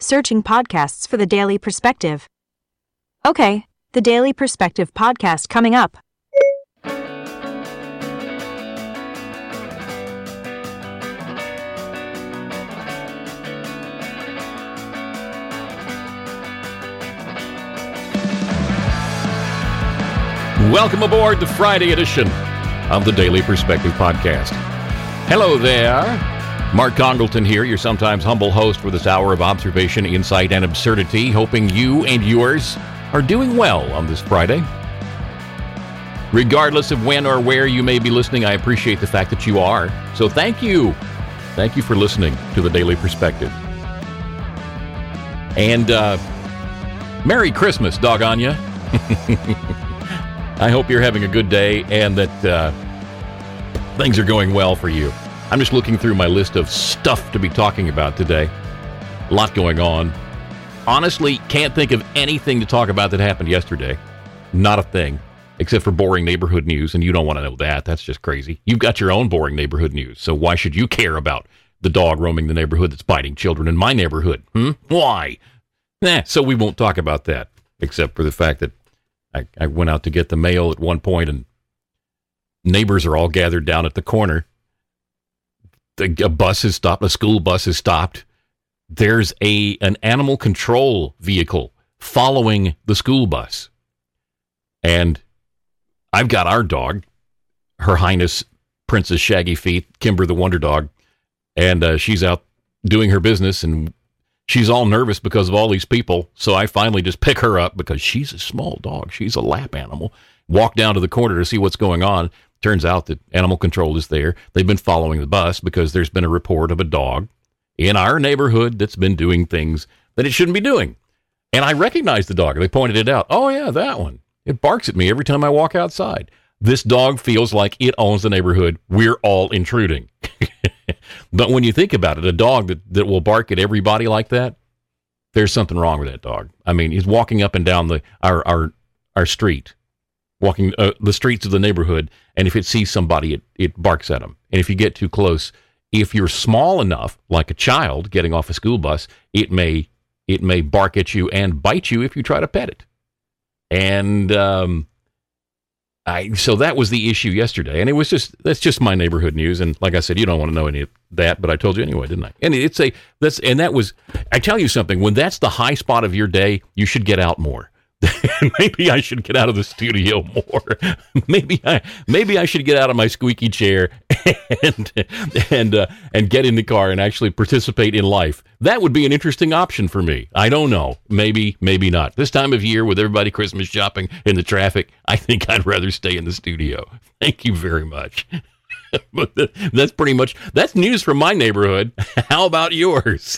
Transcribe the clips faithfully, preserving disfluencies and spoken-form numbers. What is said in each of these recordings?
Searching podcasts for the Daily Perspective. Okay, the Daily Perspective podcast coming up. Welcome aboard the Friday edition of the Daily Perspective podcast. Hello there. Mark Congleton here, your sometimes humble host for this hour of observation, insight, and absurdity, hoping you and yours are doing well on this Friday. Regardless of when or where you may be listening, I appreciate the fact that you are. So thank you. Thank you for listening to the Daily Perspective. And uh, Merry Christmas, doggone ya. I hope you're having a good day and that uh, things are going well for you. I'm just looking through my list of stuff to be talking about today. A lot going on. Honestly, can't think of anything to talk about that happened yesterday. Not a thing, except for boring neighborhood news, and you don't want to know that. That's just crazy. You've got your own boring neighborhood news, so why should you care about the dog roaming the neighborhood that's biting children in my neighborhood? Hmm? Why? Nah, so we won't talk about that, except for the fact that I, I went out to get the mail at one point, and neighbors are all gathered down at the corner. The, a bus has stopped. A school bus has stopped. There's a an animal control vehicle following the school bus. And I've got our dog, Her Highness Princess Shaggy Feet, Kimber the Wonder Dog, and uh, she's out doing her business, and she's all nervous because of all these people, so I finally just pick her up because she's a small dog. She's a lap animal. Walk down to the corner to see what's going on. Turns out that animal control is there. They've been following the bus because there's been a report of a dog in our neighborhood that's been doing things that it shouldn't be doing. And I recognize the dog. They pointed it out. Oh, yeah, that one. It barks at me every time I walk outside. This dog feels like it owns the neighborhood. We're all intruding. But when you think about it, a dog that, that will bark at everybody like that, there's something wrong with that dog. I mean, he's walking up and down the our our, our street, walking uh, the streets of the neighborhood, and if it sees somebody, it, it barks at them. And if you get too close, if you're small enough, like a child getting off a school bus, it may it may bark at you and bite you if you try to pet it. And um I, so that was the issue yesterday, and it was just, that's just my neighborhood news, and like I said, you don't want to know any of that, but I told you anyway, didn't I? And it's a, that's, and that was, I tell you something, when that's the high spot of your day, you should get out more. Maybe I should get out of the studio more. maybe I, maybe I should get out of my squeaky chair and and uh, and get in the car and actually participate in life. That would be an interesting option for me. I don't know. Maybe, maybe not. This time of year with everybody Christmas shopping in the traffic, I think I'd rather stay in the studio. Thank you very much. But that's pretty much, that's news from my neighborhood. How about yours?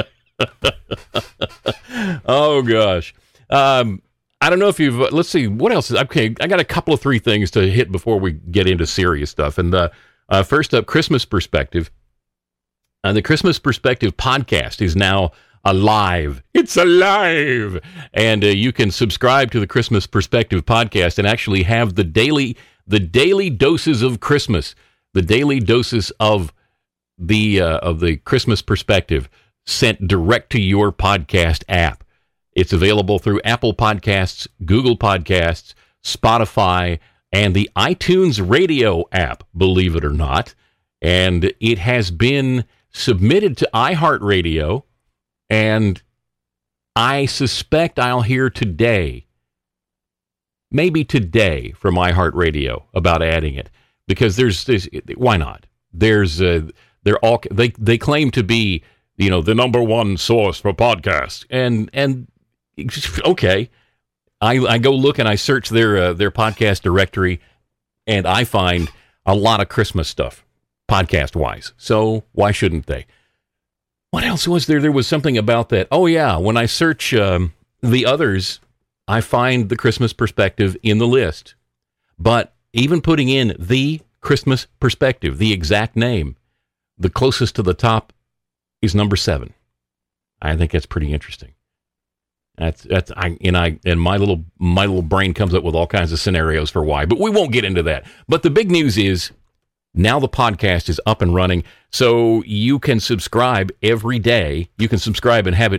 Oh gosh. Um, I don't know if you've, uh, let's see, what else is, okay, I got a couple of three things to hit before we get into serious stuff. And uh, uh, first up, Christmas Perspective. Uh, the Christmas Perspective podcast is now alive. It's alive! And uh, you can subscribe to the Christmas Perspective podcast and actually have the daily, the daily doses of Christmas, the daily doses of the, uh, of the Christmas Perspective sent direct to your podcast app. It's available through Apple Podcasts, Google Podcasts, Spotify, and the iTunes Radio app, believe it or not. And it has been submitted to iHeartRadio, and I suspect I'll hear today, maybe today, from iHeartRadio about adding it, because there's, there's why not? There's, uh, they're all, they, they claim to be, you know, the number one source for podcasts, and, and, okay, I, I go look and I search their uh, their podcast directory, and I find a lot of Christmas stuff, podcast-wise. So why shouldn't they? What else was there? There was something about that. Oh, yeah, when I search um, the others, I find the Christmas Perspective in the list. But even putting in the Christmas Perspective, the exact name, the closest to the top is number seven. I think that's pretty interesting. That's that's I and I and my little my little brain comes up with all kinds of scenarios for why, but we won't get into that. But the big news is now the podcast is up and running, so you can subscribe every day. You can subscribe and have it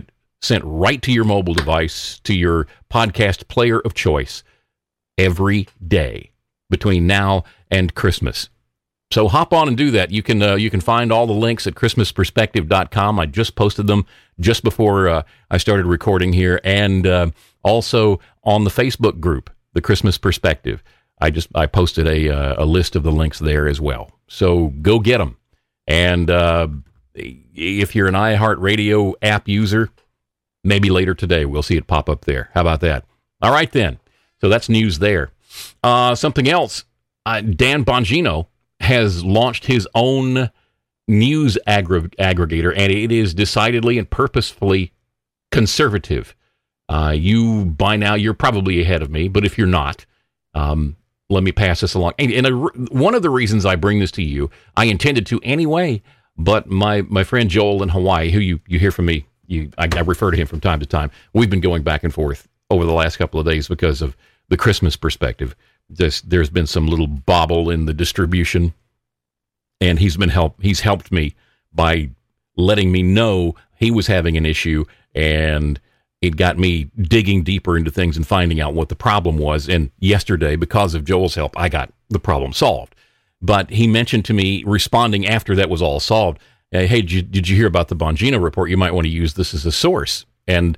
sent right to your mobile device, to your podcast player of choice, every day between now and Christmas. So hop on and do that. You can uh, you can find all the links at christmas perspective dot com. I just posted them just before uh, I started recording here, and uh, also on the Facebook group, The Christmas Perspective. I just I posted a uh, a list of the links there as well. So go get them. And uh, if you're an iHeartRadio app user, maybe later today we'll see it pop up there. How about that? All right then. So that's news there. Uh, something else. Uh, Dan Bongino has launched his own news aggr- aggregator, and it is decidedly and purposefully conservative. Uh, you, by now, you're probably ahead of me, but if you're not, um, let me pass this along. And, and a, one of the reasons I bring this to you, I intended to anyway, but my, my friend Joel in Hawaii, who you, you hear from me, you, I, I refer to him from time to time. We've been going back and forth over the last couple of days because of the Christmas perspective. This, there's been some little bobble in the distribution, and he's been help. He's helped me by letting me know he was having an issue, and it got me digging deeper into things and finding out what the problem was. And yesterday, because of Joel's help, I got the problem solved. But he mentioned to me, responding after that was all solved, hey, did you, did you hear about the Bongino report? You might want to use this as a source. And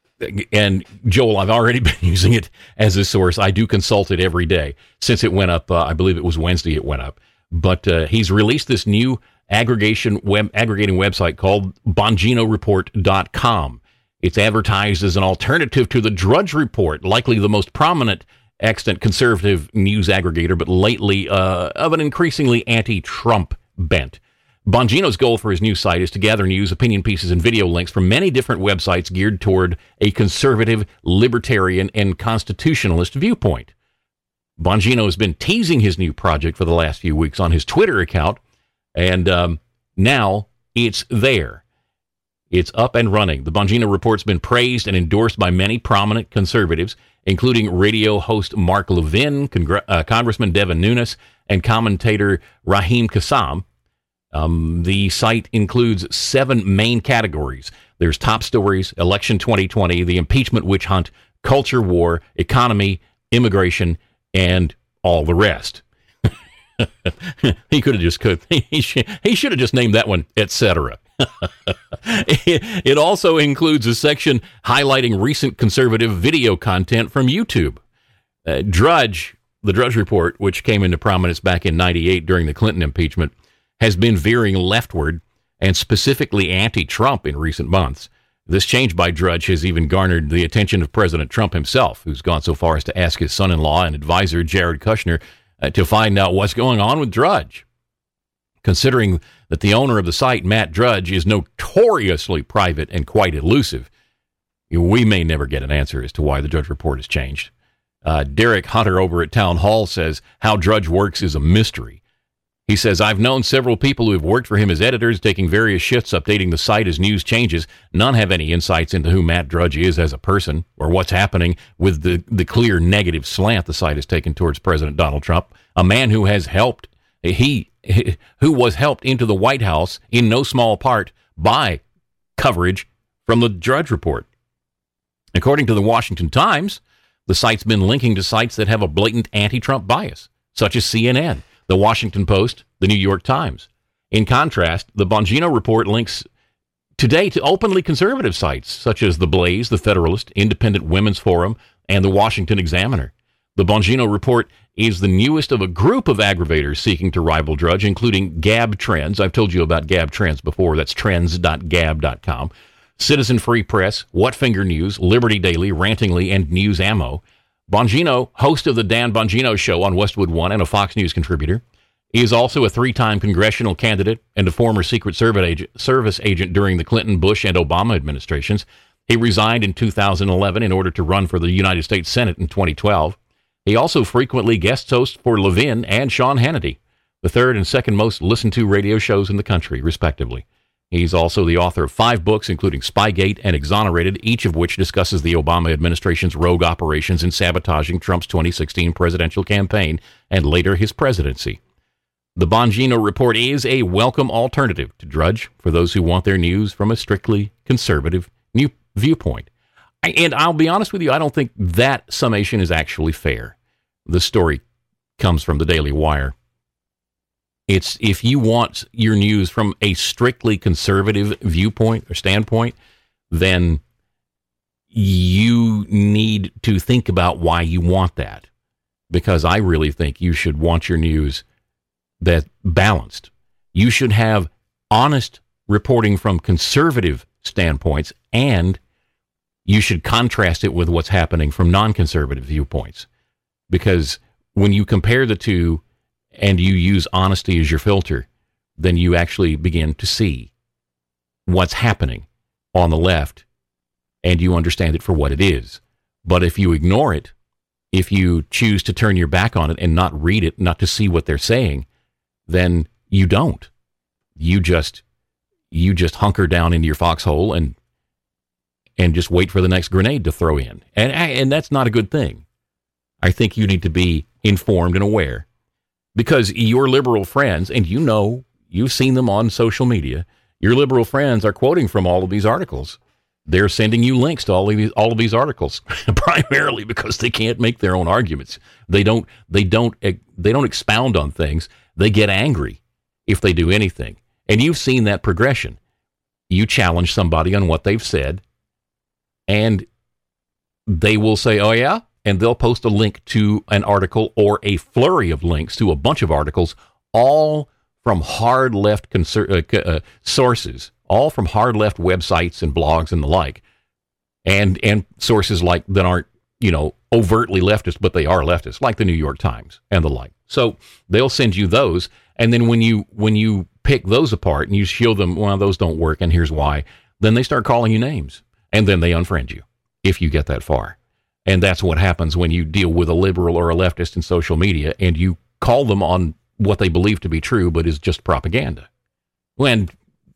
And Joel, I've already been using it as a source. I do consult it every day since it went up. Uh, I believe it was Wednesday it went up. But uh, he's released this new aggregation web aggregating website called bongino report dot com. It's advertised as an alternative to the Drudge Report, likely the most prominent extant conservative news aggregator, but lately uh, of an increasingly anti-Trump bent. Bongino's goal for his new site is to gather news, opinion pieces, and video links from many different websites geared toward a conservative, libertarian, and constitutionalist viewpoint. Bongino has been teasing his new project for the last few weeks on his Twitter account, and um, now it's there. It's up and running. The Bongino Report's been praised and endorsed by many prominent conservatives, including radio host Mark Levin, Congre- uh, Congressman Devin Nunes, and commentator Raheem Kassam. Um, the site includes seven main categories. There's top stories, election twenty twenty, the impeachment witch hunt, culture war, economy, immigration, and all the rest. he could have just could he, sh- he should have just named that one, et cetera. it, it also includes a section highlighting recent conservative video content from YouTube. Uh, Drudge, the Drudge Report, which came into prominence back in ninety-eight during the Clinton impeachment, has been veering leftward and specifically anti-Trump in recent months. This change by Drudge has even garnered the attention of President Trump himself, who's gone so far as to ask his son-in-law and advisor, Jared Kushner, uh, to find out what's going on with Drudge. Considering that the owner of the site, Matt Drudge, is notoriously private and quite elusive, we may never get an answer as to why the Drudge Report has changed. Uh, Derek Hunter over at Town Hall says how Drudge works is a mystery. He says, I've known several people who have worked for him as editors, taking various shifts, updating the site as news changes. None have any insights into who Matt Drudge is as a person or what's happening with the, the clear negative slant the site has taken towards President Donald Trump, a man who has helped, he, who was helped into the White House in no small part by coverage from the Drudge Report. According to the Washington Times, the site's been linking to sites that have a blatant anti-Trump bias, such as C N N, the Washington Post, the New York Times. In contrast, the Bongino Report links today to openly conservative sites such as The Blaze, The Federalist, Independent Women's Forum, and the Washington Examiner. The Bongino Report is the newest of a group of aggravators seeking to rival Drudge, including Gab Trends. I've told you about Gab Trends before. That's trends dot gab dot com. Citizen Free Press, Whatfinger News, Liberty Daily, Rantingly, and News Ammo. Bongino, host of the Dan Bongino Show on Westwood One and a Fox News contributor, is also a three-time congressional candidate and a former Secret Service agent during the Clinton, Bush, and Obama administrations. He resigned in two thousand eleven in order to run for the United States Senate in twenty twelve. He also frequently guest hosts for Levin and Sean Hannity, the third and second most listened-to radio shows in the country, respectively. He's also the author of five books, including Spygate and Exonerated, each of which discusses the Obama administration's rogue operations in sabotaging Trump's twenty sixteen presidential campaign and later his presidency. The Bongino Report is a welcome alternative to Drudge for those who want their news from a strictly conservative new viewpoint. And I'll be honest with you, I don't think that summation is actually fair. The story comes from the Daily Wire. It's if you want your news from a strictly conservative viewpoint or standpoint, then you need to think about why you want that. Because I really think you should want your news that balanced. You should have honest reporting from conservative standpoints, and you should contrast it with what's happening from non-conservative viewpoints. Because when you compare the two and you use honesty as your filter, then you actually begin to see what's happening on the left, and you understand it for what it is. But if you ignore it, if you choose to turn your back on it and not read it, not to see what they're saying, then you don't. You just you just hunker down into your foxhole and and just wait for the next grenade to throw in. And and that's not a good thing. I think you need to be informed and aware, because your liberal friends, and you know, you've seen them on social media, your liberal friends are quoting from all of these articles. They're sending you links to all of these, all of these articles, primarily because they can't make their own arguments. They don't, they don't, they don't expound on things. They get angry if they do anything. And you've seen that progression. You challenge somebody on what they've said, and they will say, oh yeah? And they'll post a link to an article or a flurry of links to a bunch of articles, all from hard left conser- uh, uh, sources, all from hard left websites and blogs and the like, and and sources like that aren't, you know, overtly leftist, but they are leftist, like the New York Times and the like. So they'll send you those, and then when you when you pick those apart and you show them, well, those don't work, and here's why, then they start calling you names, and then they unfriend you if you get that far. And that's what happens when you deal with a liberal or a leftist in social media and you call them on what they believe to be true, but is just propaganda. When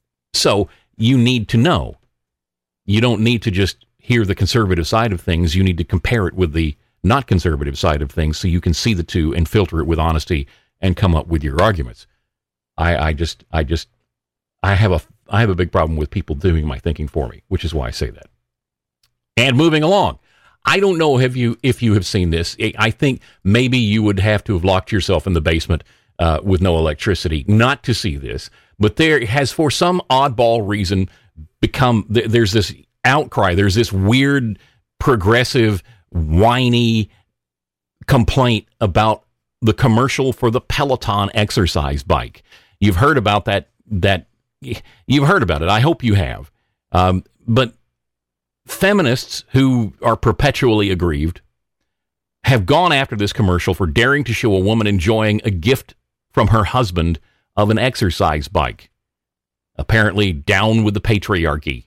so you need to know. You don't need to just hear the conservative side of things. You need to compare it with the not conservative side of things so you can see the two and filter it with honesty and come up with your arguments. I, I just, I just, I have a, I have a big problem with people doing my thinking for me, which is why I say that. And moving along. I don't know have you if you have seen this. I think maybe you would have to have locked yourself in the basement uh, with no electricity not to see this. But there has, for some oddball reason, become there's this outcry. There's this weird, progressive, whiny complaint about the commercial for the Peloton exercise bike. You've heard about that. That you've heard about it. I hope you have. Um, but feminists who are perpetually aggrieved have gone after this commercial for daring to show a woman enjoying a gift from her husband of an exercise bike. Apparently down with the patriarchy.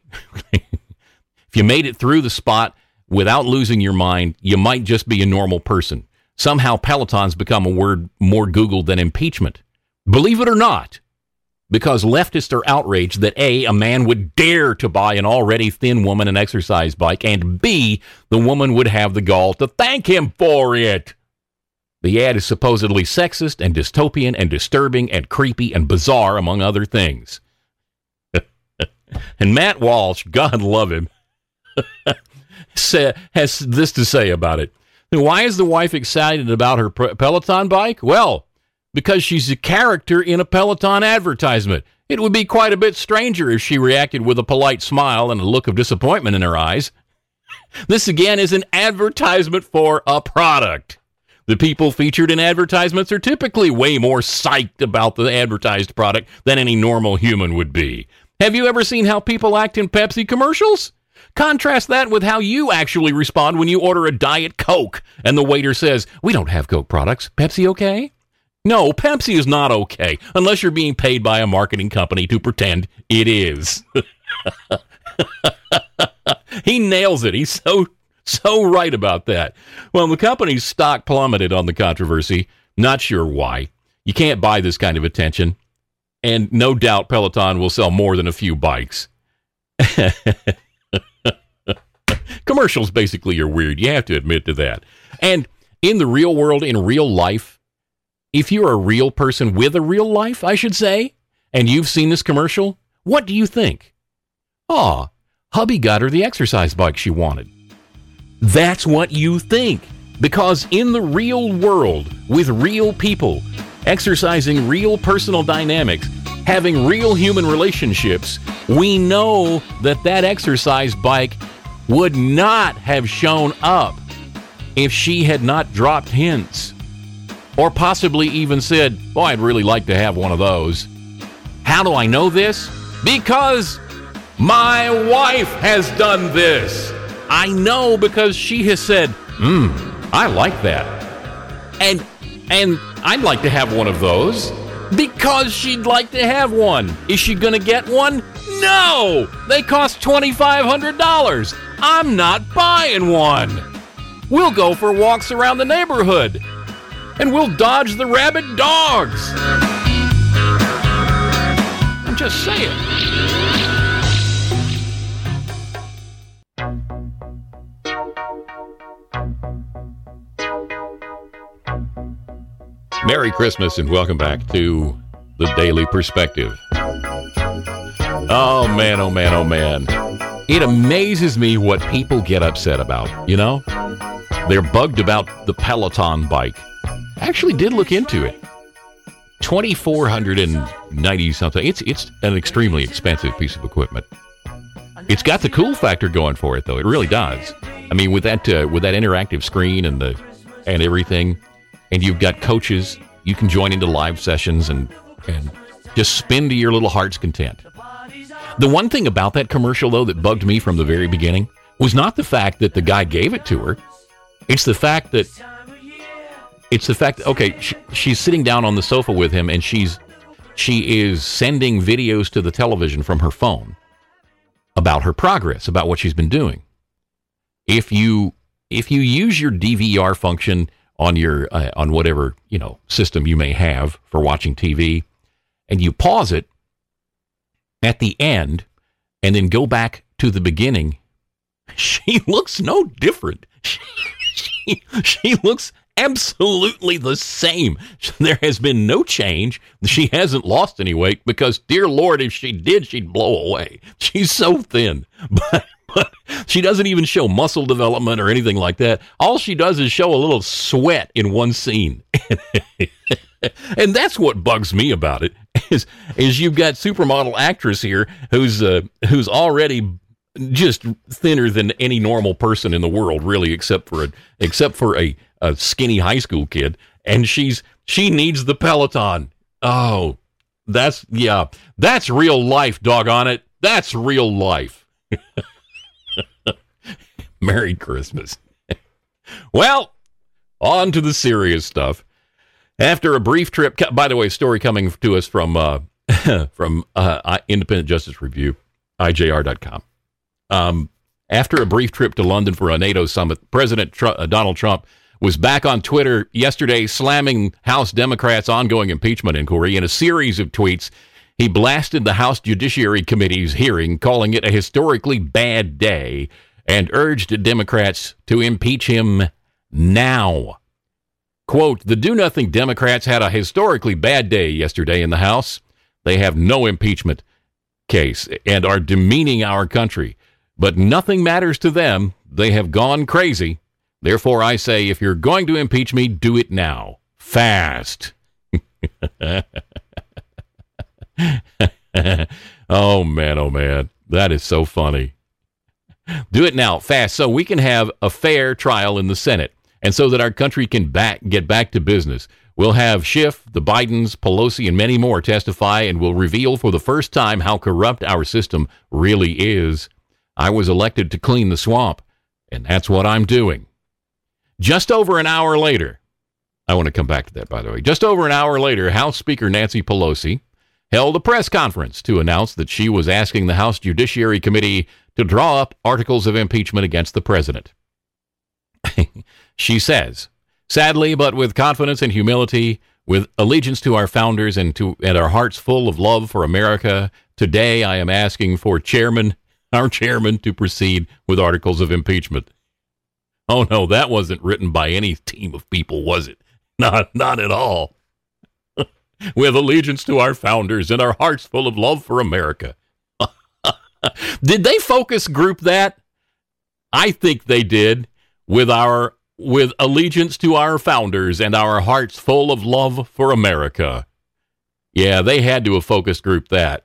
If you made it through the spot without losing your mind, you might just be a normal person. Somehow Peloton's become a word more Googled than impeachment. Believe it or not. Because leftists are outraged that A, a man would dare to buy an already thin woman an exercise bike, and B, the woman would have the gall to thank him for it. The ad is supposedly sexist and dystopian and disturbing and creepy and bizarre, among other things. And Matt Walsh, God love him, has this to say about it. Why is the wife excited about her Peloton bike? Well, because she's a character in a Peloton advertisement. It would be quite a bit stranger if she reacted with a polite smile and a look of disappointment in her eyes. This, again, is an advertisement for a product. The people featured in advertisements are typically way more psyched about the advertised product than any normal human would be. Have you ever seen how people act in Pepsi commercials? Contrast that with how you actually respond when you order a Diet Coke and the waiter says, "We don't have Coke products. Pepsi okay?" No, Pepsi is not okay, unless you're being paid by a marketing company to pretend it is. He nails it. He's so, so right about that. Well, the company's stock plummeted on the controversy. Not sure why. You can't buy this kind of attention. And no doubt Peloton will sell more than a few bikes. Commercials basically are weird. You have to admit to that. And in the real world, in real life, if you're a real person with a real life, I should say, and you've seen this commercial, what do you think? Ah, hubby got her the exercise bike she wanted. That's what you think. Because in the real world, with real people, exercising real personal dynamics, having real human relationships, we know that that exercise bike would not have shown up if she had not dropped hints. Or possibly even said, boy, I'd really like to have one of those. How do I know this? Because my wife has done this. I know because she has said, hmm, I like that. And and I'd like to have one of those because she'd like to have one. Is she going to get one? No! They cost twenty-five hundred dollars. I'm not buying one. We'll go for walks around the neighborhood. And we'll dodge the rabid dogs. I'm just saying. Merry Christmas and welcome back to the Daily Perspective. Oh man, oh man, oh man. It amazes me what people get upset about, you know? They're bugged about the Peloton bike. I actually did look into it. twenty-four hundred ninety something. It's it's an extremely expensive piece of equipment. It's got the cool factor going for it, though. It really does. I mean, with that uh, with that interactive screen and the and everything, and you've got coaches, you can join into live sessions and and just spin to your little heart's content. The one thing about that commercial, though, that bugged me from the very beginning was not the fact that the guy gave it to her. It's the fact that It's the fact that, okay, she, she's sitting down on the sofa with him, and she's she is sending videos to the television from her phone about her progress, about what she's been doing. If you if you use your D V R function on your uh, on whatever you know system you may have for watching T V, and you pause it at the end, and then go back to the beginning, she looks no different. She she, she looks absolutely the same. There has been no change. She hasn't lost any weight because, dear Lord, if she did, she'd blow away. She's so thin. But, but she doesn't even show muscle development or anything like that. All she does is show a little sweat in one scene. And that's what bugs me about it, is, is you've got supermodel actress here who's uh, who's already just thinner than any normal person in the world, really, except for a except for a a skinny high school kid, and she's she needs the Peloton. Oh, that's yeah, that's real life, doggone it. That's real life. Merry Christmas. Well, on to the serious stuff. After a brief trip, by the way, story coming to us from uh, from uh, Independent Justice Review, I J R dot com. Um, after a brief trip to London for a NATO summit, President Trump, uh, Donald Trump was back on Twitter yesterday slamming House Democrats' ongoing impeachment inquiry. In a series of tweets, he blasted the House Judiciary Committee's hearing, calling it a historically bad day, and urged Democrats to impeach him now. Quote, the do-nothing Democrats had a historically bad day yesterday in the House. They have no impeachment case and are demeaning our country. But nothing matters to them. They have gone crazy. Therefore, I say, if you're going to impeach me, do it now. Fast. Oh, man, oh, man. That is so funny. Do it now, fast, so we can have a fair trial in the Senate, and so that our country can back, get back to business. We'll have Schiff, the Bidens, Pelosi, and many more testify, and will reveal for the first time how corrupt our system really is. I was elected to clean the swamp, and that's what I'm doing. Just over an hour later, I want to come back to that, by the way. Just over an hour later, House Speaker Nancy Pelosi held a press conference to announce that she was asking the House Judiciary Committee to draw up articles of impeachment against the president. She says, sadly, but with confidence and humility, with allegiance to our founders and to and our hearts full of love for America, today I am asking for chairman, our chairman to proceed with articles of impeachment. Oh, no, that wasn't written by any team of people, was it? Not, not at all. With allegiance to our founders and our hearts full of love for America. Did they focus group that? I think they did, with our with allegiance to our founders and our hearts full of love for America. Yeah, they had to have focus group that.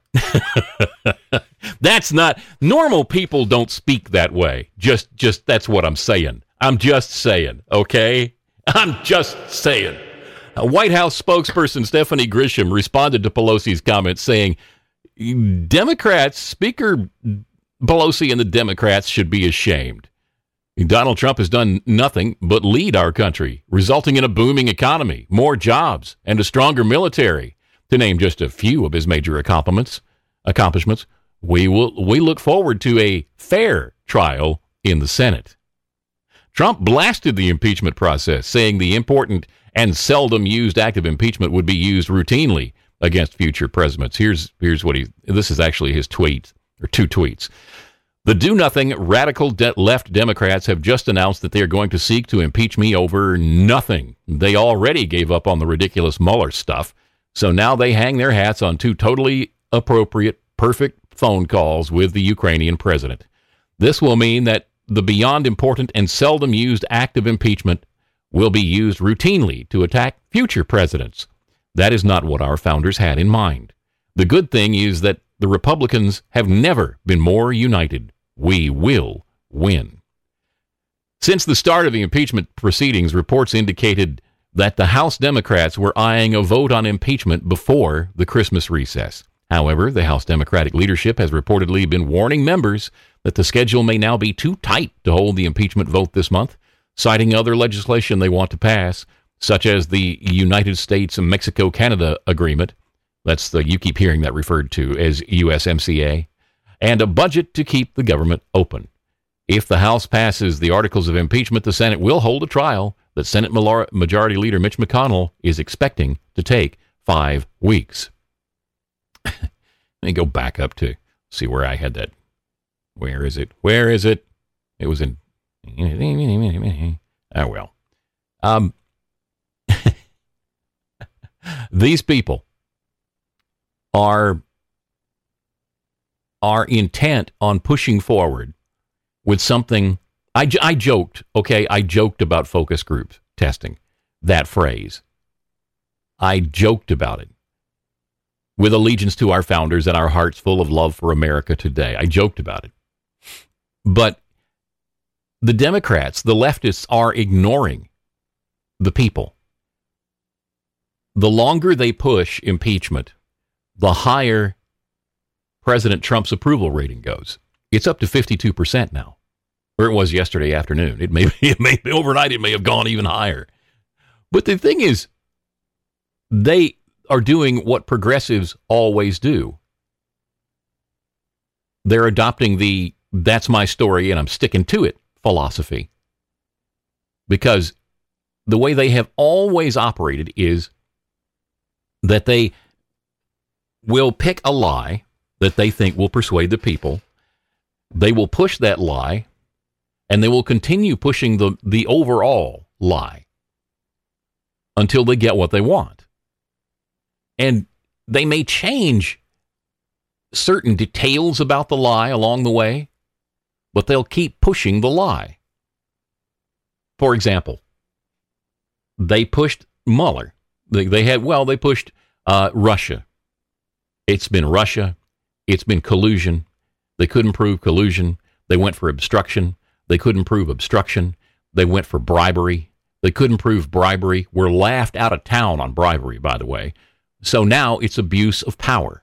That's not normal. People don't speak that way. Just just that's what I'm saying. I'm just saying, okay? I'm just saying. A White House spokesperson Stephanie Grisham responded to Pelosi's comments saying, Democrats, Speaker Pelosi and the Democrats should be ashamed. Donald Trump has done nothing but lead our country, resulting in a booming economy, more jobs, and a stronger military, to name just a few of his major accomplishments. Accomplishments. We will we look forward to a fair trial in the Senate. Trump blasted the impeachment process, saying the important and seldom used act of impeachment would be used routinely against future presidents. Here's here's what he. This is actually his tweet, or two tweets. The do-nothing radical de- left Democrats have just announced that they are going to seek to impeach me over nothing. They already gave up on the ridiculous Mueller stuff, so now they hang their hats on two totally appropriate, perfect phone calls with the Ukrainian president. This will mean that the beyond important and seldom used act of impeachment will be used routinely to attack future presidents. That is not what our founders had in mind. The good thing is that the Republicans have never been more united. We will win. Since the start of the impeachment proceedings, reports indicated that the House Democrats were eyeing a vote on impeachment before the Christmas recess. However, the House Democratic leadership has reportedly been warning members that the schedule may now be too tight to hold the impeachment vote this month, citing other legislation they want to pass, such as the United States and Mexico-Canada Agreement. That's the, you keep hearing that referred to as U S M C A, and a budget to keep the government open. If the House passes the articles of impeachment, the Senate will hold a trial that Senate Majority Leader Mitch McConnell is expecting to take five weeks. Let me go back up to see where I had that. Where is it? Where is it? It was in. Oh, well. Um, these people are are intent on pushing forward with something. I, I joked, okay, I joked about focus group testing, that phrase. I joked about it. With allegiance to our founders and our hearts full of love for America today. I joked about it. But the Democrats, the leftists, are ignoring the people. The longer they push impeachment, the higher President Trump's approval rating goes. It's up to fifty-two percent now, where it was yesterday afternoon. It may, it may overnight, it may have gone even higher. But the thing is, they are doing what progressives always do. They're adopting the "that's my story and I'm sticking to it" philosophy. Because the way they have always operated is that they will pick a lie that they think will persuade the people. They will push that lie, and they will continue pushing the, the overall lie until they get what they want. And they may change certain details about the lie along the way, but they'll keep pushing the lie. For example, they pushed Mueller. They, they had, well, they pushed uh, Russia. It's been Russia. It's been collusion. They couldn't prove collusion. They went for obstruction. They couldn't prove obstruction. They went for bribery. They couldn't prove bribery. We're laughed out of town on bribery, by the way. So now it's abuse of power.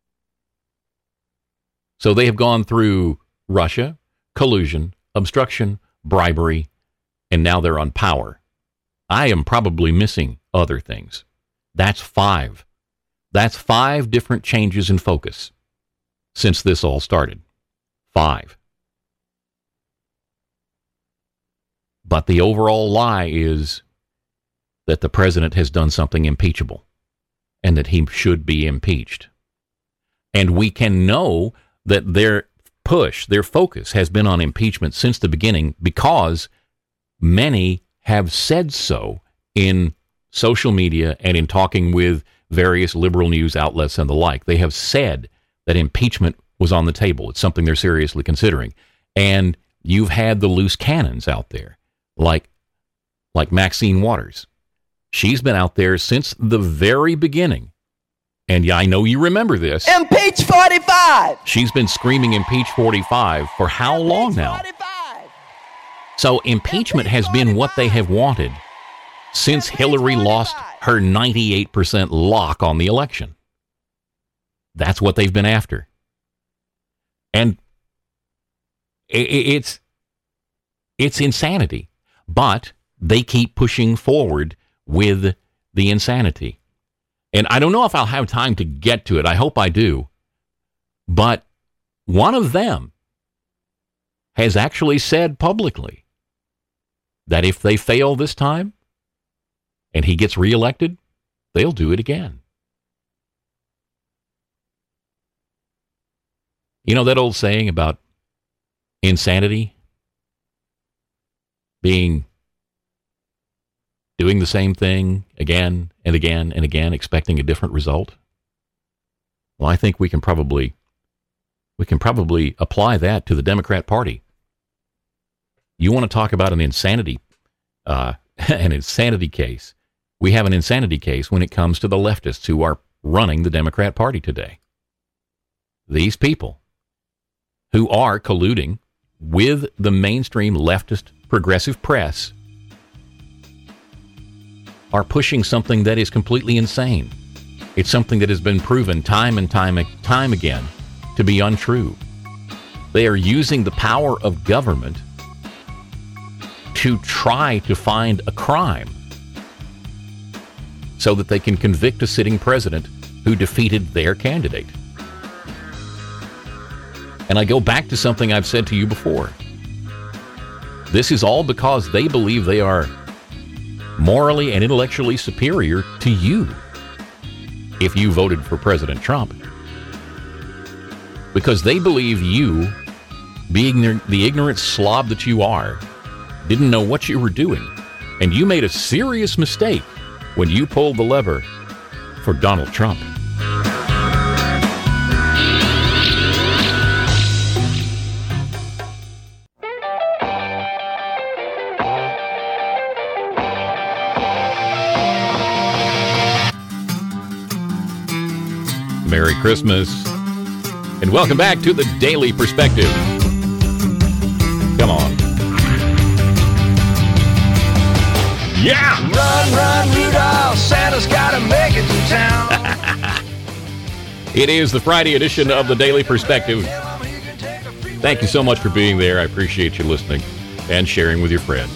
So they have gone through Russia, collusion, obstruction, bribery, and now they're on power. I am probably missing other things. That's five. That's five different changes in focus since this all started. Five. But the overall lie is that the president has done something impeachable and that he should be impeached. And we can know that their push, their focus has been on impeachment since the beginning because many have said so in social media and in talking with various liberal news outlets and the like. They have said that impeachment was on the table. It's something they're seriously considering. And you've had the loose cannons out there, like like Maxine Waters. She's been out there since the very beginning. And yeah, I know you remember this. Impeach forty-five! She's been screaming impeach forty-five for how long now? So impeachment has been what they have wanted since Hillary lost her ninety-eight percent lock on the election. That's what they've been after. And it's it's insanity. But they keep pushing forward with the insanity. And I don't know if I'll have time to get to it. I hope I do. But one of them has actually said publicly that if they fail this time and he gets reelected, they'll do it again. You know that old saying about insanity being doing the same thing again and again and again, expecting a different result? Well, I think we can probably we can probably apply that to the Democrat Party. You want to talk about an insanity, uh, an insanity case? We have an insanity case when it comes to the leftists who are running the Democrat Party today. These people who are colluding with the mainstream leftist progressive press are pushing something that is completely insane. It's something that has been proven time and time and time again to be untrue. They are using the power of government to try to find a crime so that they can convict a sitting president who defeated their candidate. And I go back to something I've said to you before. This is all because they believe they are morally and intellectually superior to you if you voted for President Trump. Because they believe you, being the ignorant slob that you are, didn't know what you were doing. And you made a serious mistake when you pulled the lever for Donald Trump. Merry Christmas, and welcome back to the Daily Perspective. Come on. Yeah! Run, run, Rudolph, Santa's gotta make it to town. It is the Friday edition of the Daily Perspective. Thank you so much for being there. I appreciate you listening and sharing with your friends.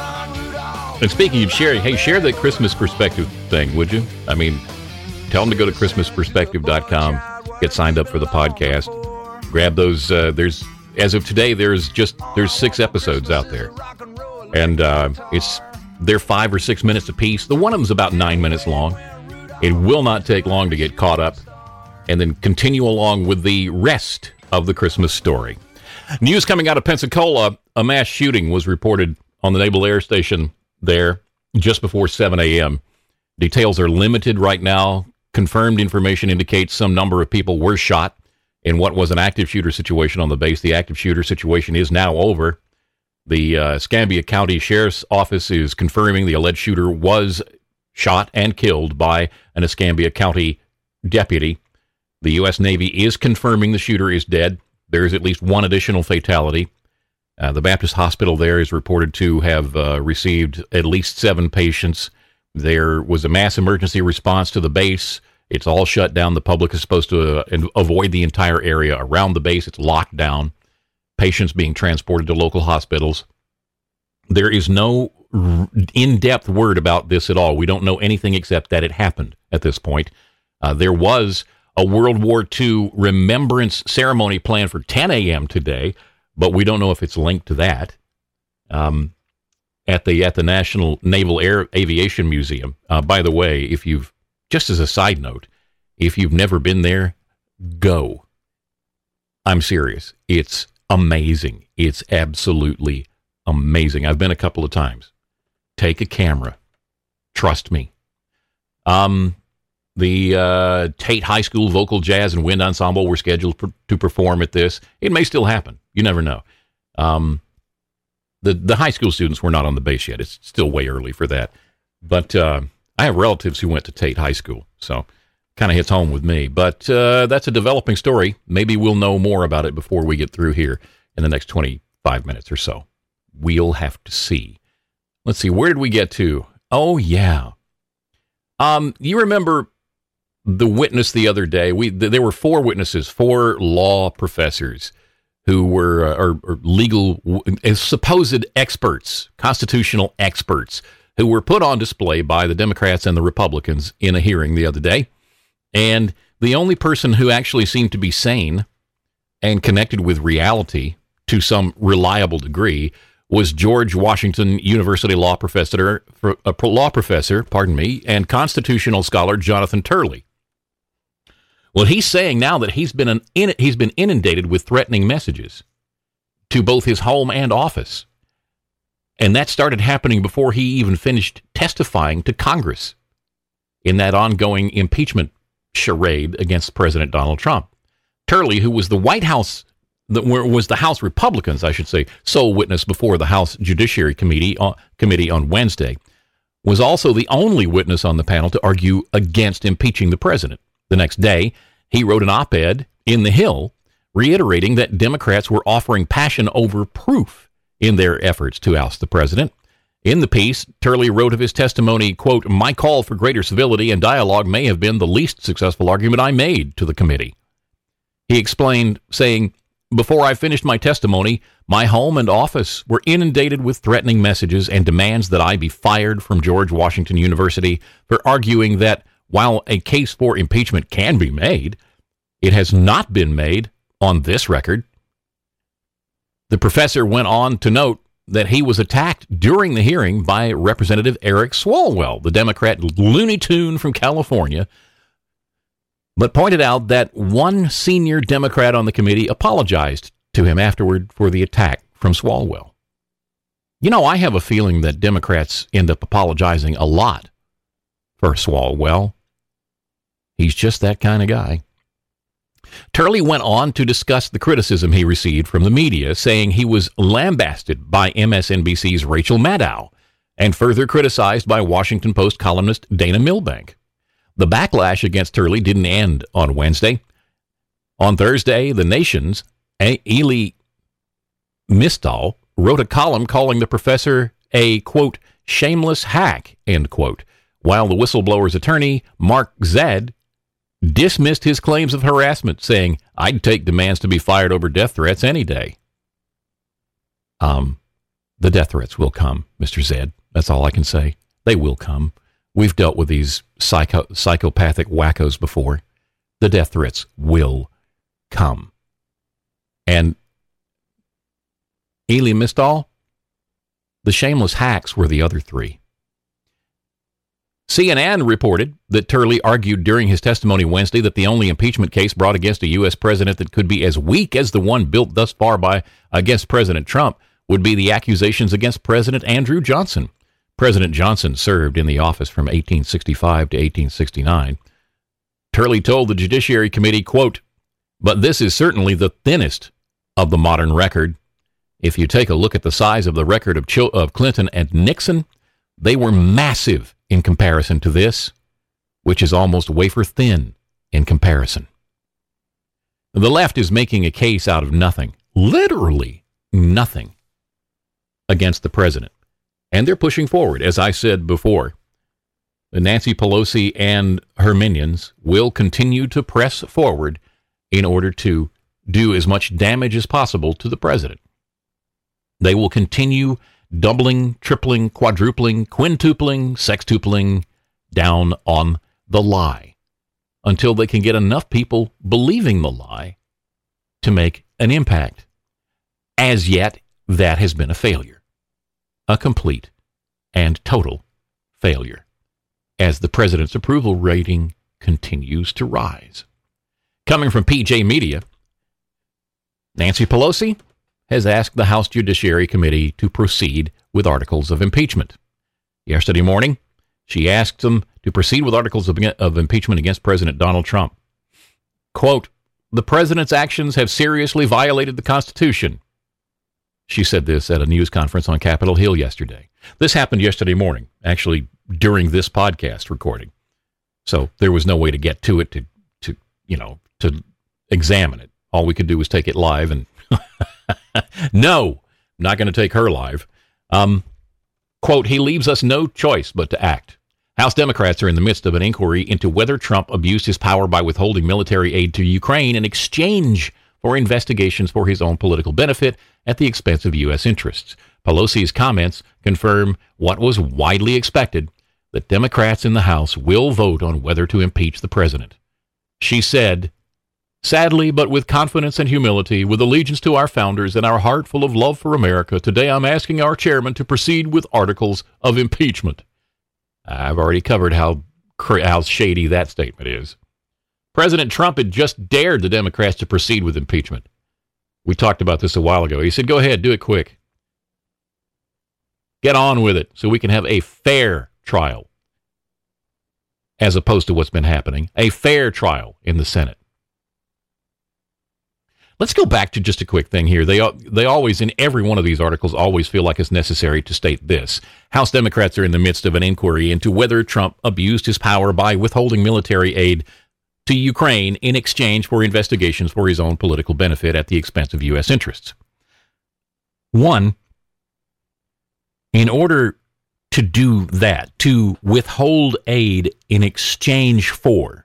And speaking of sharing, hey, share the Christmas Perspective thing, would you? I mean, tell them to go to Christmas Perspective dot com, get signed up for the podcast, grab those. Uh, there's, as of today, there's just, there's six episodes out there. And uh, it's, they're five or six minutes apiece. The one of them's about nine minutes long. It will not take long to get caught up and then continue along with the rest of the Christmas story. News coming out of Pensacola, a mass shooting was reported on the Naval Air Station there just before seven a.m. Details are limited right now. Confirmed information indicates some number of people were shot in what was an active shooter situation on the base. The active shooter situation is now over. The uh, Escambia County Sheriff's Office is confirming the alleged shooter was shot and killed by an Escambia County deputy. The U S Navy is confirming the shooter is dead. There is at least one additional fatality. Uh, the Baptist Hospital there is reported to have uh, received at least seven patients. There was a mass emergency response to the base. It's all shut down. The public is supposed to uh, avoid the entire area around the base. It's locked down. Patients being transported to local hospitals. There is no r- in-depth word about this at all. We don't know anything except that it happened at this point. Uh, there was a World War Two remembrance ceremony planned for ten a.m. today, but we don't know if it's linked to that. Um... At the at the National Naval Air Aviation Museum. Uh, by the way, if you've, just as a side note, if you've never been there, go. I'm serious. It's amazing. It's absolutely amazing. I've been a couple of times. Take a camera. Trust me. Um, The uh, Tate High School Vocal Jazz and Wind Ensemble were scheduled per, to perform at this. It may still happen. You never know. Um, the the high school students were not on the base yet. It's still way early for that. But uh, I have relatives who went to Tate High School, so kind of hits home with me. But uh, that's a developing story. Maybe we'll know more about it before we get through here in the next twenty-five minutes or so. We'll have to see. Let's see. Where did we get to? Oh, yeah. Um, you remember the witness the other day? We th- there were four witnesses, four law professors who were uh, or, or legal uh, supposed experts, constitutional experts, who were put on display by the Democrats and the Republicans in a hearing the other day. And the only person who actually seemed to be sane and connected with reality to some reliable degree was George Washington University law professor, a law professor, pardon me, and constitutional scholar Jonathan Turley. Well, he's saying now that he's been an in, he's been inundated with threatening messages to both his home and office. And that started happening before he even finished testifying to Congress in that ongoing impeachment charade against President Donald Trump. Turley, who was the White House, the, was the House Republicans, I should say, sole witness before the House Judiciary Committee, uh, Committee on Wednesday, was also the only witness on the panel to argue against impeaching the president. The next day, he wrote an op-ed in The Hill reiterating that Democrats were offering passion over proof in their efforts to oust the president. In the piece, Turley wrote of his testimony, quote, "My call for greater civility and dialogue may have been the least successful argument I made to the committee." He explained, saying, "Before I finished my testimony, my home and office were inundated with threatening messages and demands that I be fired from George Washington University for arguing that while a case for impeachment can be made, it has not been made on this record." The professor went on to note that he was attacked during the hearing by Representative Eric Swalwell, the Democrat Looney Tune from California, but pointed out that one senior Democrat on the committee apologized to him afterward for the attack from Swalwell. You know, I have a feeling that Democrats end up apologizing a lot for Swalwell. He's just that kind of guy. Turley went on to discuss the criticism he received from the media, saying he was lambasted by M S N B C's Rachel Maddow and further criticized by Washington Post columnist Dana Milbank. The backlash against Turley didn't end on Wednesday. On Thursday, The Nation's Ely Mistal wrote a column calling the professor a, quote, shameless hack, end quote, while the whistleblower's attorney, Mark Zed, dismissed his claims of harassment, saying, "I'd take demands to be fired over death threats any day." Um, the death threats will come, Mister Zed. That's all I can say. They will come. We've dealt with these psycho- psychopathic wackos before. The death threats will come. And Ely Mistal, the shameless hacks were the other three. C N N reported that Turley argued during his testimony Wednesday that the only impeachment case brought against a U S president that could be as weak as the one built thus far by against President Trump would be the accusations against President Andrew Johnson. President Johnson served in the office from eighteen sixty-five to eighteen sixty-nine. Turley told the Judiciary Committee, quote, "But this is certainly the thinnest of the modern record. If you take a look at the size of the record of, Chil- of Clinton and Nixon, they were massive in comparison to this, which is almost wafer thin in comparison." The left is making a case out of nothing, literally nothing, against the president. And they're pushing forward. As I said before, Nancy Pelosi and her minions will continue to press forward in order to do as much damage as possible to the president. They will continue doubling, tripling, quadrupling, quintupling, sextupling down on the lie until they can get enough people believing the lie to make an impact. As yet, that has been a failure, a complete and total failure, as the president's approval rating continues to rise. Coming from P J Media, Nancy Pelosi has asked the House Judiciary Committee to proceed with articles of impeachment. Yesterday morning, she asked them to proceed with articles of, of impeachment against President Donald Trump. Quote, the president's actions have seriously violated the Constitution. She said this at a news conference on Capitol Hill yesterday. This happened yesterday morning, actually during this podcast recording. So there was no way to get to it, to, to you know, to examine it. All we could do was take it live, and no, I'm not going to take her live. Um, quote, he leaves us no choice but to act. House Democrats are in the midst of an inquiry into whether Trump abused his power by withholding military aid to Ukraine in exchange for investigations for his own political benefit at the expense of U S interests. Pelosi's comments confirm what was widely expected, that Democrats in the House will vote on whether to impeach the president. She said, sadly, but with confidence and humility, with allegiance to our founders and our heart full of love for America, today I'm asking our chairman to proceed with articles of impeachment. I've already covered how, how shady that statement is. President Trump had just dared the Democrats to proceed with impeachment. We talked about this a while ago. He said, go ahead, do it quick. Get on with it so we can have a fair trial, as opposed to what's been happening, a fair trial in the Senate. Let's go back to just a quick thing here. They they always, in every one of these articles, always feel like it's necessary to state this. House Democrats are in the midst of an inquiry into whether Trump abused his power by withholding military aid to Ukraine in exchange for investigations for his own political benefit at the expense of U S interests. One, in order to do that, to withhold aid in exchange for,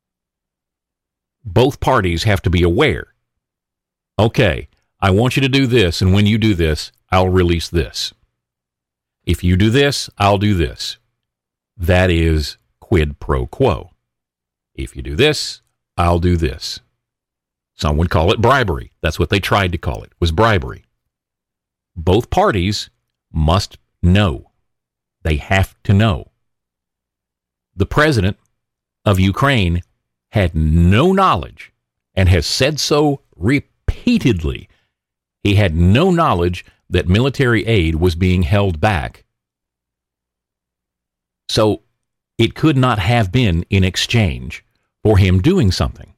both parties have to be aware. Okay, I want you to do this, and when you do this, I'll release this. If you do this, I'll do this. That is quid pro quo. If you do this, I'll do this. Some would call it bribery. That's what they tried to call it, was bribery. Both parties must know. They have to know. The president of Ukraine had no knowledge, and has said so repeatedly. He had no knowledge that military aid was being held back. So it could not have been in exchange for him doing something,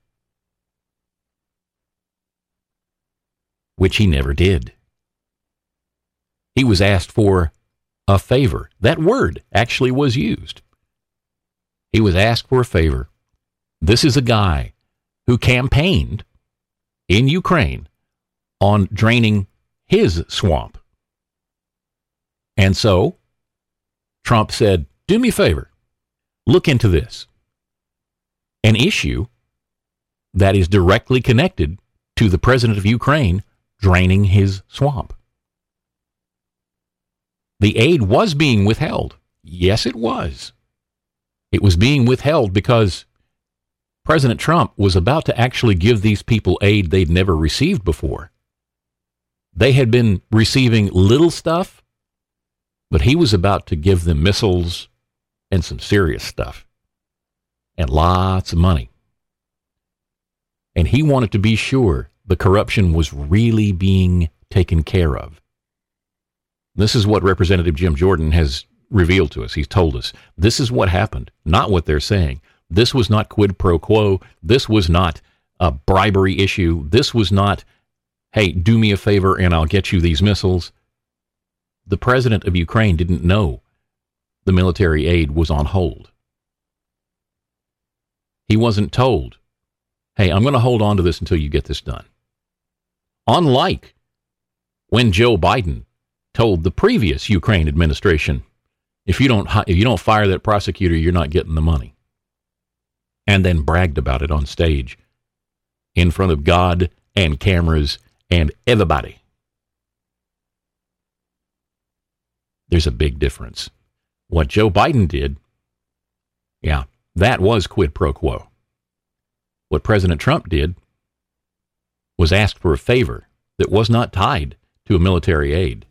which he never did. He was asked for a favor. That word actually was used. He was asked for a favor. This is a guy who campaigned in Ukraine on draining his swamp. And so Trump said, do me a favor, look into this. An issue that is directly connected to the president of Ukraine draining his swamp. The aid was being withheld. Yes, it was. It was being withheld because President Trump was about to actually give these people aid they'd never received before. They had been receiving little stuff, but he was about to give them missiles and some serious stuff and lots of money. And he wanted to be sure the corruption was really being taken care of. This is what Representative Jim Jordan has revealed to us. He's told us this is what happened, not what they're saying. This was not quid pro quo. This was not a bribery issue. This was not, hey, do me a favor and I'll get you these missiles. The president of Ukraine didn't know the military aid was on hold. He wasn't told, hey, I'm going to hold on to this until you get this done. Unlike when Joe Biden told the previous Ukraine administration, if you don't if you don't fire that prosecutor, you're not getting the money. And then bragged about it on stage in front of God and cameras and everybody. There's a big difference. What Joe Biden did, yeah, that was quid pro quo. What President Trump did was ask for a favor that was not tied to a military aid.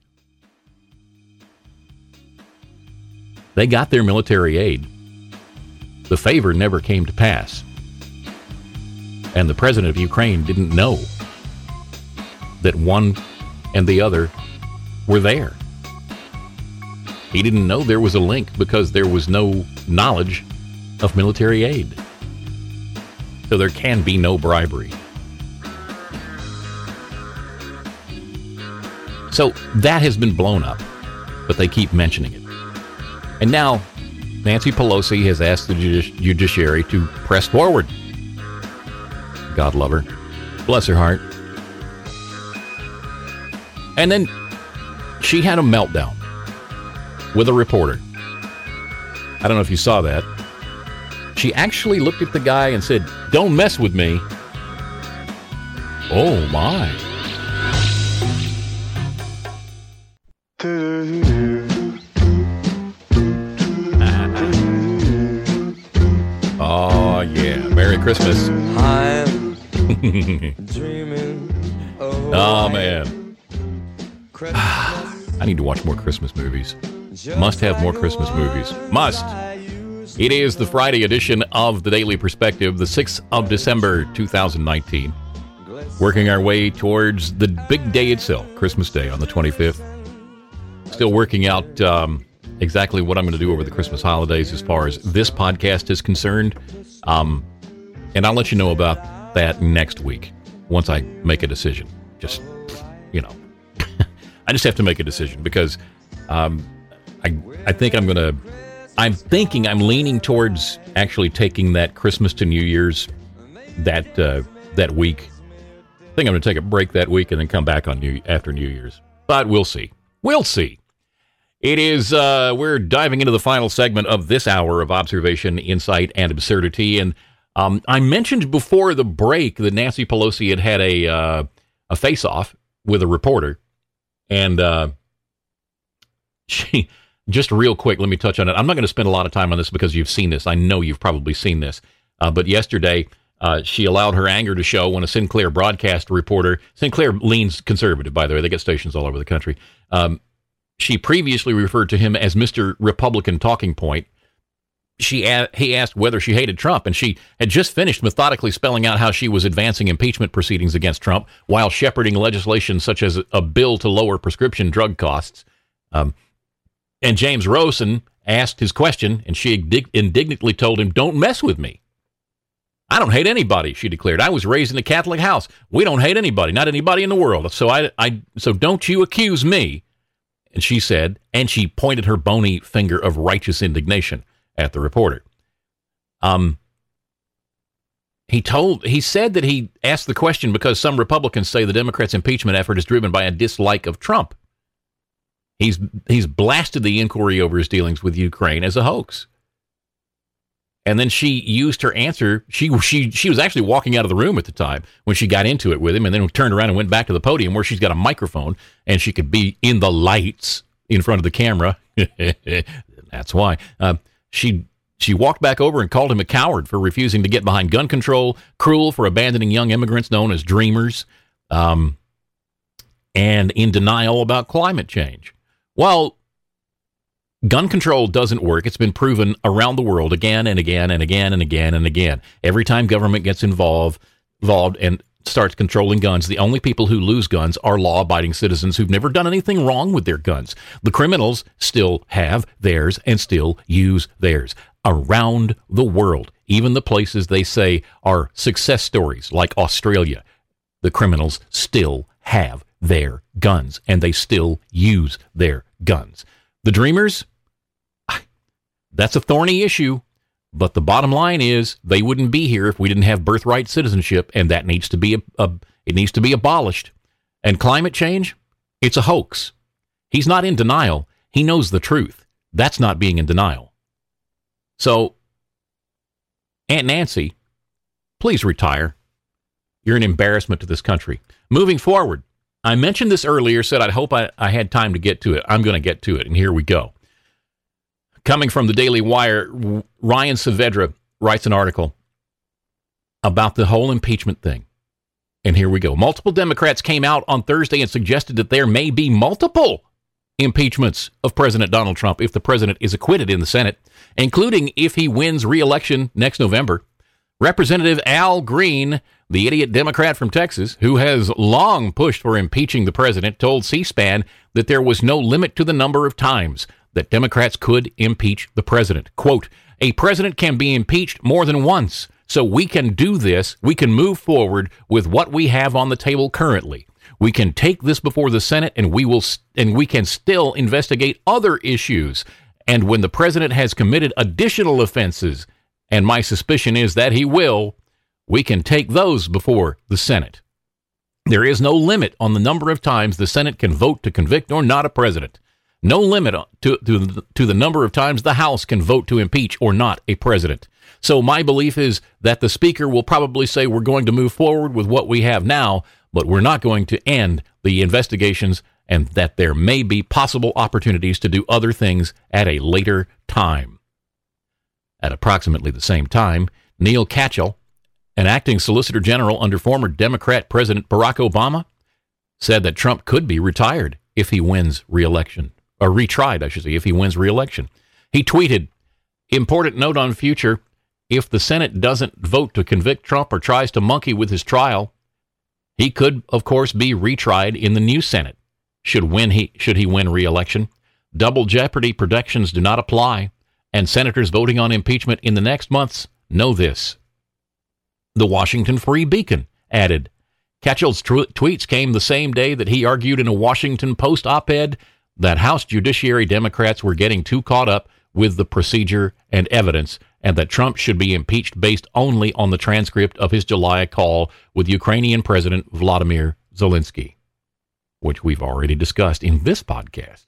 They got their military aid. The favor never came to pass. And the president of Ukraine didn't know that one and the other were there. He didn't know there was a link because there was no knowledge of military aid. So there can be no bribery. So that has been blown up, but they keep mentioning it. And now Nancy Pelosi has asked the judici- judiciary to press forward. God love her. Bless her heart. And then she had a meltdown with a reporter. I don't know if you saw that. She actually looked at the guy and said, "Don't mess with me." Oh, my. Oh, yeah. Merry Christmas. I'm dreaming. Oh, man. I need to watch more Christmas movies. Must have more Christmas movies. Must. It is the Friday edition of The Daily Perspective, the sixth of December, two thousand nineteen. Working our way towards the big day itself, Christmas Day on the twenty-fifth. Still working out um, exactly what I'm going to do over the Christmas holidays as far as this podcast is concerned. Um, and I'll let you know about that next week once I make a decision. Just, you know, I just have to make a decision because um, I I think I'm going to, I'm thinking I'm leaning towards actually taking that Christmas to New Year's that uh, that week. I think I'm going to take a break that week and then come back on New after New Year's. But we'll see. We'll see. It is, uh, we're diving into the final segment of this hour of observation, insight, and absurdity. And um, I mentioned before the break that Nancy Pelosi had had a, uh, a face-off with a reporter. And uh, she, just real quick, let me touch on it. I'm not going to spend a lot of time on this because you've seen this. I know you've probably seen this. Uh, but yesterday, uh, she allowed her anger to show when a Sinclair broadcast reporter, Sinclair leans conservative, by the way. They get stations all over the country. Um, She previously referred to him as Mister Republican Talking Point. She a- he asked whether she hated Trump, and she had just finished methodically spelling out how she was advancing impeachment proceedings against Trump while shepherding legislation such as a bill to lower prescription drug costs. Um, and James Rosen asked his question, and she indig- indignantly told him, "Don't mess with me. I don't hate anybody," she declared. "I was raised in a Catholic house. We don't hate anybody, not anybody in the world. So I, I, so don't you accuse me." And she said, and she pointed her bony finger of righteous indignation at the reporter. Um, he told, he said that he asked the question because some Republicans say the Democrats' impeachment effort is driven by a dislike of Trump. He's he's blasted the inquiry over his dealings with Ukraine as a hoax. And then she used her answer. She she she was actually walking out of the room at the time when she got into it with him, and then turned around and went back to the podium where she's got a microphone and she could be in the lights in front of the camera. That's why. Uh, she she walked back over and called him a coward for refusing to get behind gun control, cruel for abandoning young immigrants known as dreamers, um, and in denial about climate change. Well, gun control doesn't work. It's been proven around the world again and again and again and again and again. Every time government gets involved, involved and starts controlling guns, the only people who lose guns are law-abiding citizens who've never done anything wrong with their guns. The criminals still have theirs and still use theirs around the world, even the places they say are success stories like Australia. The criminals still have their guns and they still use their guns. The dreamers, that's a thorny issue, but the bottom line is they wouldn't be here if we didn't have birthright citizenship, and that needs to be a, a, it needs to be abolished. And climate change, it's a hoax. He's not in denial. He knows the truth. That's not being in denial. So, Aunt Nancy, please retire. You're an embarrassment to this country. Moving forward, I mentioned this earlier, said I'd hope I, I had time to get to it. I'm going to get to it, and here we go. Coming from the Daily Wire, Ryan Saavedra writes an article about the whole impeachment thing. And here we go. Multiple Democrats came out on Thursday and suggested that there may be multiple impeachments of President Donald Trump if the president is acquitted in the Senate, including if he wins re-election next November. Representative Al Green, the idiot Democrat from Texas, who has long pushed for impeaching the president, told C-SPAN that there was no limit to the number of times that Democrats could impeach the president. Quote, a president can be impeached more than once, so we can do this. We can move forward with what we have on the table currently. We can take this before the Senate, and we will, and we can still investigate other issues. And when the president has committed additional offenses, and my suspicion is that he will, we can take those before the Senate. There is no limit on the number of times the Senate can vote to convict or not a president. No limit to, to, to the number of times the House can vote to impeach or not a president. So my belief is that the Speaker will probably say we're going to move forward with what we have now, but we're not going to end the investigations, and that there may be possible opportunities to do other things at a later time. At approximately the same time, Neil Katyal, an acting Solicitor General under former Democrat President Barack Obama, said that Trump could be retired if he wins re-election, or retried, I should say, if he wins re-election. He tweeted, important note on future, if the Senate doesn't vote to convict Trump or tries to monkey with his trial, he could, of course, be retried in the new Senate. Should win he should he win re-election. Double jeopardy protections do not apply, and senators voting on impeachment in the next months know this. The Washington Free Beacon added, Katyal's tw- tweets came the same day that he argued in a Washington Post op-ed that House Judiciary Democrats were getting too caught up with the procedure and evidence, and that Trump should be impeached based only on the transcript of his July call with Ukrainian President Vladimir Zelensky, which we've already discussed in this podcast.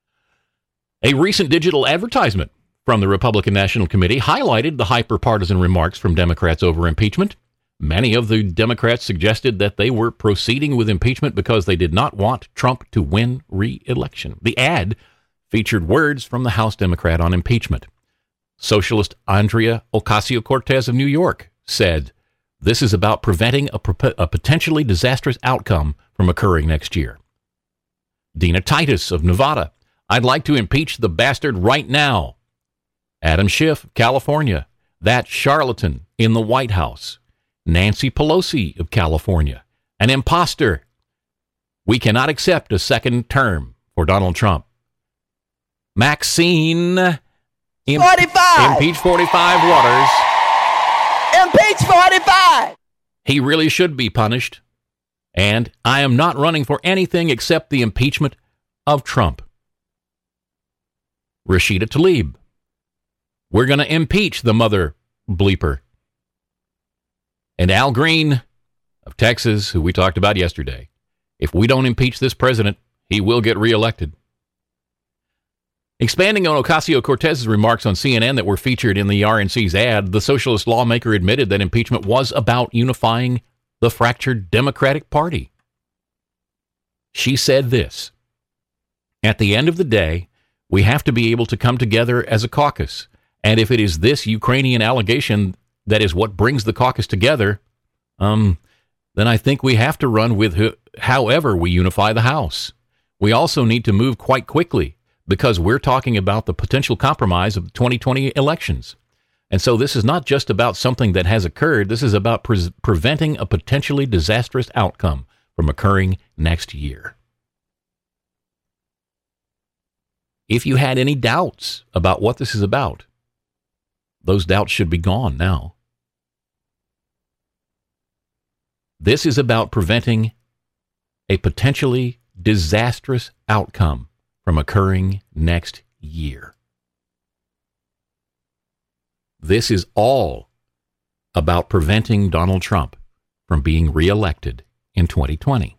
A recent digital advertisement from the Republican National Committee highlighted the hyper-partisan remarks from Democrats over impeachment. Many of the Democrats suggested that they were proceeding with impeachment because they did not want Trump to win re-election. The ad featured words from the House Democrat on impeachment. Socialist Andrea Ocasio-Cortez of New York said, this is about preventing a, pro- a potentially disastrous outcome from occurring next year. Dina Titus of Nevada, I'd like to impeach the bastard right now. Adam Schiff, California, that charlatan in the White House. Nancy Pelosi of California, an imposter. We cannot accept a second term for Donald Trump. Maxine, imp- forty-five. Impeach forty-five Waters. Impeach forty-five. He really should be punished. And I am not running for anything except the impeachment of Trump. Rashida Tlaib, we're going to impeach the mother bleeper. And Al Green of Texas, who we talked about yesterday, if we don't impeach this president, he will get reelected. Expanding on Ocasio-Cortez's remarks on C N N that were featured in the R N C's ad, the socialist lawmaker admitted that impeachment was about unifying the fractured Democratic Party. She said this, at the end of the day, we have to be able to come together as a caucus. And if it is this Ukrainian allegation that is what brings the caucus together, um, then I think we have to run with who, however we unify the House. We also need to move quite quickly because we're talking about the potential compromise of the twenty twenty elections. And so this is not just about something that has occurred. This is about pre- preventing a potentially disastrous outcome from occurring next year. If you had any doubts about what this is about, those doubts should be gone now. This is about preventing a potentially disastrous outcome from occurring next year. This is all about preventing Donald Trump from being reelected in twenty twenty.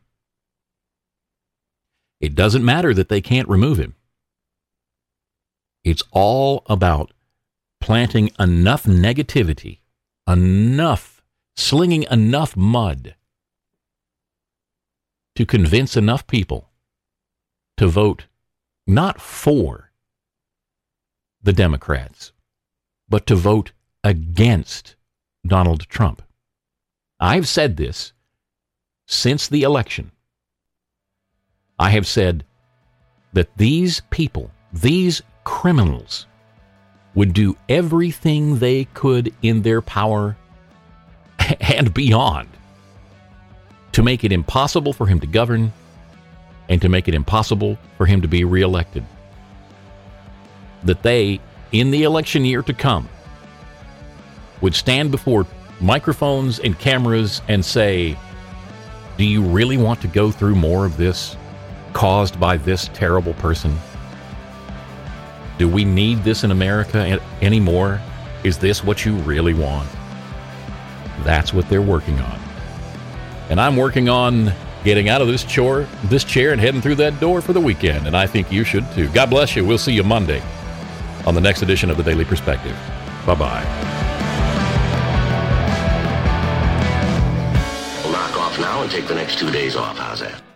It doesn't matter that they can't remove him. It's all about planting enough negativity, enough, slinging enough mud to convince enough people to vote not for the Democrats, but to vote against Donald Trump. I've said this since the election. I have said that these people, these criminals, would do everything they could in their power and beyond to make it impossible for him to govern and to make it impossible for him to be reelected. that they, in the election year to come, would stand before microphones and cameras and say, do you really want to go through more of this caused by this terrible person? Do we need this in America anymore? Is this what you really want? That's what they're working on. And I'm working on getting out of this chore, this chair and heading through that door for the weekend. And I think you should too. God bless you. We'll see you Monday on the next edition of The Daily Perspective. Bye-bye. We'll knock off now and take the next two days off. How's that?